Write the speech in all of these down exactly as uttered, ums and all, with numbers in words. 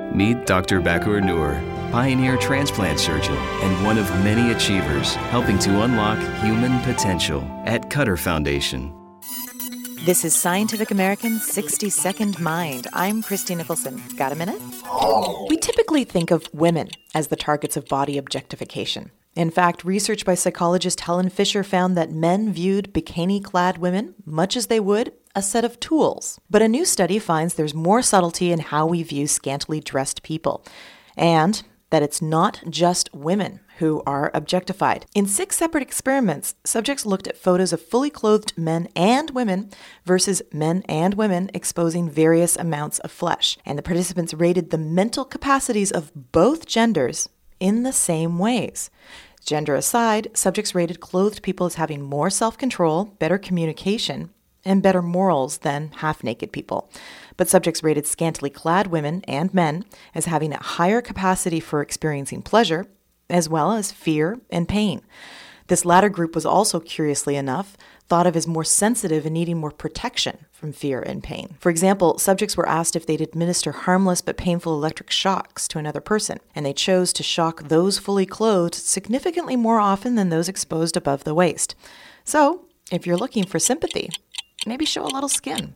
Meet Doctor Bakur Noor, pioneer transplant surgeon and one of many achievers helping to unlock human potential at Cutter Foundation. This is Scientific American's sixty second Mind. I'm Christy Nicholson. Got a minute? We typically think of women as the targets of body objectification. In fact, research by psychologist Helen Fisher found that men viewed bikini-clad women much as they would a set of tools. But a new study finds there's more subtlety in how we view scantily dressed people, and that it's not just women who are objectified. In six separate experiments, subjects looked at photos of fully clothed men and women versus men and women exposing various amounts of flesh. And the participants rated the mental capacities of both genders in the same ways. Gender aside, subjects rated clothed people as having more self-control, better communication, and better morals than half-naked people. But subjects rated scantily clad women and men as having a higher capacity for experiencing pleasure, as well as fear and pain. This latter group was also, curiously enough, thought of as more sensitive and needing more protection from fear and pain. For example, subjects were asked if they'd administer harmless but painful electric shocks to another person, and they chose to shock those fully clothed significantly more often than those exposed above the waist. So, if you're looking for sympathy, maybe show a little skin.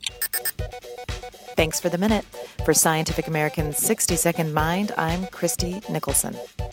Thanks for the minute. For Scientific American's sixty second Mind, I'm Christy Nicholson.